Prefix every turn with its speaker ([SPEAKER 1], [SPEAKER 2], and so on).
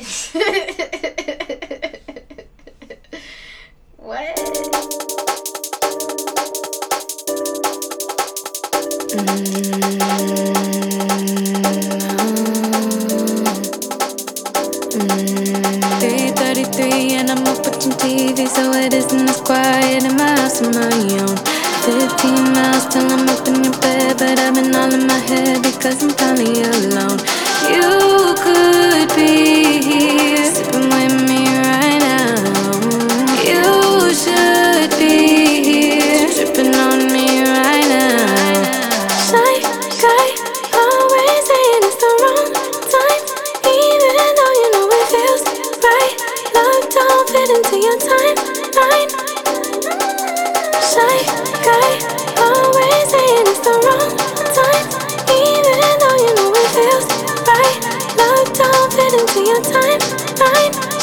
[SPEAKER 1] What?
[SPEAKER 2] And I'm up watching TV, so it isn't as quiet in my house on my own. 15 miles till I'm up in your bed, but I've been all in my head because I'm finally alone. You could be here, sipping with me right now. You should be here, tripping on me right now. Shy guy, always saying it's the wrong time, even though you know it feels right. Love don't fit into your timeline. Shy guy, always saying it's the wrong time, even though you know it feels right. Love don't fit into your timeline.